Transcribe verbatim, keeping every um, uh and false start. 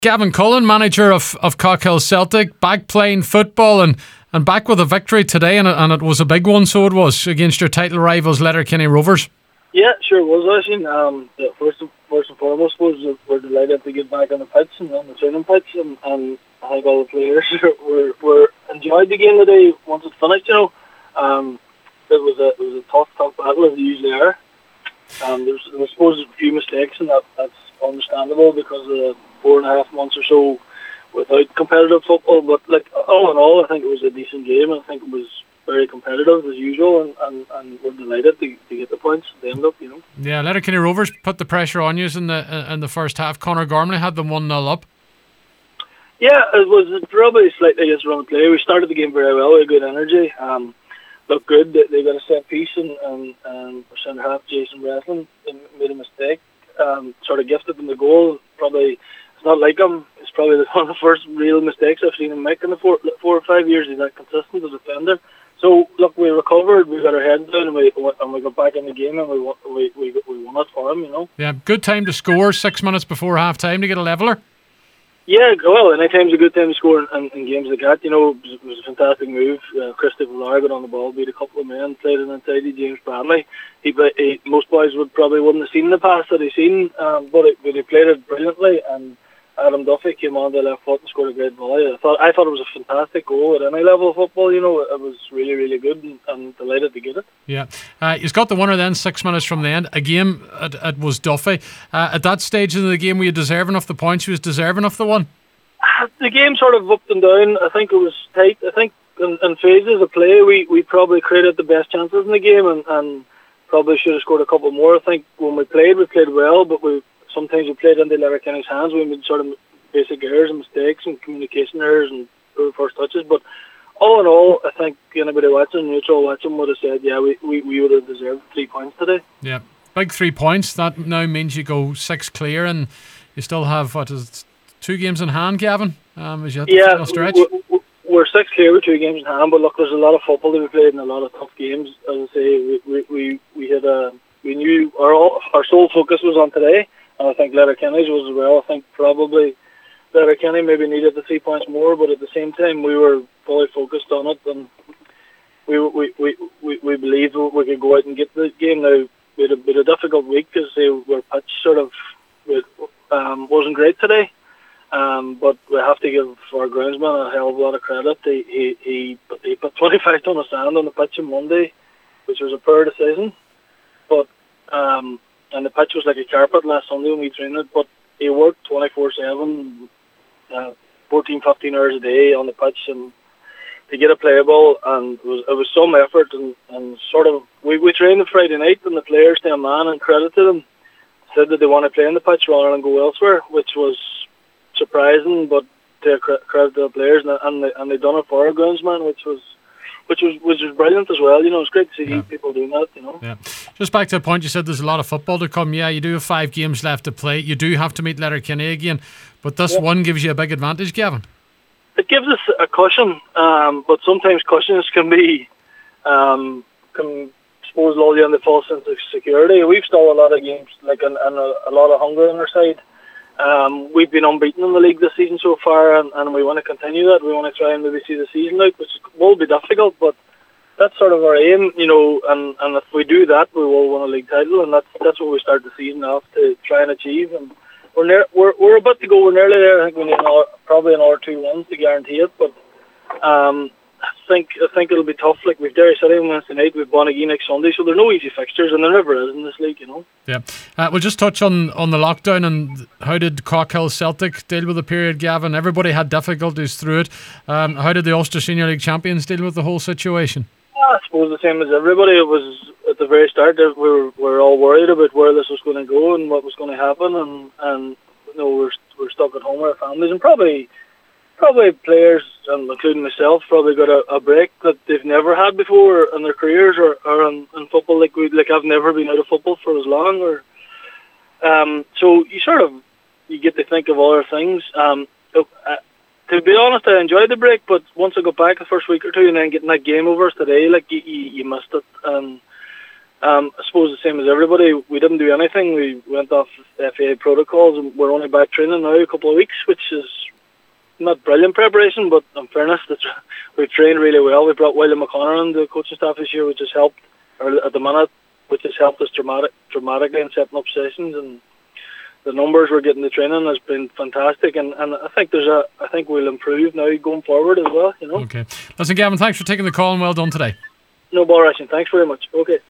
Gavin Cullen, manager of, of Cockhill Celtic, back playing football and, and back with a victory today, and it, and it was a big one, so it was, against your title rivals, Letterkenny Rovers. Yeah, sure it was, actually. Um, first, and, first and foremost was we're delighted to get back on the pitch and on the training pitch, and, and I think all the players were, were enjoyed the game today once it finished, you know. Um, it was a it was a tough, tough battle, as they usually are. Um, there's, there was, I suppose, a few mistakes, and that, that's understandable because of the four and a half months or so without competitive football. But like all in all, I think it was a decent game. I think it was very competitive as usual, and, and, and we're delighted to, to get the points at the end up, you know. Yeah, Letterkenny Rovers put the pressure on you in the in the first half. Conor Gormley had them one nil up. Yeah, it was probably slightly against run play. We started the game very well, with good energy. Um, looked good. They, they got a set piece, and, and, and our centre half, Jason Breslin, made a mistake. Um, sort of gifted them the goal. Probably it's not like him. It's probably one of the first real mistakes I've seen him make in the four, four or five years. He's that consistent as a defender. So look, we recovered. We got our heads down, and we and we got back in the game, and we we we, we won it for him. You know. Yeah, good time to score. Six minutes before half time to get a leveller. Yeah, well, any time's a good time to score in, in, in games like that. You know, it was, it was a fantastic move. Uh, Christopher Villar got on the ball, beat a couple of men, played it inside. James Bradley. He, he most boys would probably wouldn't have seen the pass that he seen, um, but, it, but he played it brilliantly. And Adam Duffy came on the left foot and scored a great volley. I thought I thought it was a fantastic goal at any level of football. You know, it was really really good, and, and delighted to get it. Yeah, uh, he's got the winner then six minutes from the end. A game it, it was Duffy. Uh, at that stage in the game, were you deserving of the points? You was deserving of the one. The game sort of up and down. I think it was tight. I think in, in phases of play, we, we probably created the best chances in the game, and, and probably should have scored a couple more. I think when we played, we played well, but we sometimes we played into Letterkenny's hands. We made sort of basic errors and mistakes and communication errors and poor first touches. But all in all, I think anybody watching, neutral watching, would have said, yeah, we, we, we would have deserved three points today. Yeah, big three points. That now means you go six clear, and you still have, what is it, two games in hand, Gavin, um, as you have the yeah, final stretch. We're, we're six clear with two games in hand, but look, there's a lot of football that we played and a lot of tough games. As I say, we we, we, we had a we knew our our sole focus was on today, and I think Letterkenny's was as well. I think probably Letterkenny maybe needed the three points more, but at the same time we were fully focused on it, and we we we we, we believed we could go out and get the game. Now we had a bit of a difficult week because our pitch sort of um, wasn't great today. Um, but we have to give our groundsman a hell of a lot of credit. He he he, he put twenty-five ton of sand on the pitch on Monday, which was a poor decision. But um, and the pitch was like a carpet last Sunday when we trained it. But he worked twenty-four seven, uh, fourteen, fifteen hours a day on the pitch, and to get it playable. And it was it was some effort, and, and sort of we we trained on Friday night, and the players, to a man, and credit to them, said that they want to play on the pitch rather than go elsewhere, which was surprising, but to credit to the players, and and they, and they done it for our groundsman, which was which was which was brilliant as well. You know, it's great to see yeah. people doing that. You know. Yeah. Just back to the point you said, there's a lot of football to come. Yeah, you do have five games left to play. You do have to meet Letterkenny again, but this yeah. one gives you a big advantage, Gavin. It gives us a cushion, um, but sometimes cushions can be um, can suppose lull you into false sense of security. We've still a lot of games, like and, and a, a lot of hunger on our side. Um, we've been unbeaten in the league this season so far, and, and we want to continue that. We want to try and maybe see the season out, which will be difficult, but that's sort of our aim, you know. And, and if we do that, we will win a league title, and that's that's what we start the season off to try and achieve. And we're near, we're we're about to go. We're nearly there. I think we need an hour, probably an hour two wins to guarantee it, but um, I think I think it'll be tough. Like we've Derry City on Wednesday night, we've Bonagee next Sunday, so there's no easy fixtures, and there never is in this league, you know. Yeah, uh, we'll just touch on, on the lockdown and how did Cockhill Celtic deal with the period, Gavin? Everybody had difficulties through it. Um, how did the Ulster Senior League champions deal with the whole situation? I suppose the same as everybody. It was at the very start that we were, we were all worried about where this was going to go and what was going to happen, and and you know we're we're stuck at home with our families, and probably. Probably players, and including myself, probably got a, a break that they've never had before in their careers, or, or in, in football. Like we, like I've never been out of football for as long. Or um, so you sort of you get to think of other things. Um, so, uh, to be honest, I enjoyed the break, but once I got back the first week or two, and then getting that game over us today, like you, you, you missed it. Um, Um, I suppose the same as everybody. We didn't do anything. We went off F A A protocols, and we're only back training now a couple of weeks, which is not brilliant preparation, but in fairness, it's, we've trained really well. We brought William McConnor on the coaching staff this year, which has helped, or at the minute, which has helped us dramatic, dramatically in setting up sessions, and the numbers we're getting the training has been fantastic, and, and I think there's a I think we'll improve now going forward as well. You know. Okay. Listen, Gavin, thanks for taking the call, and well done today. No bother, Ashton. Thanks very much. Okay.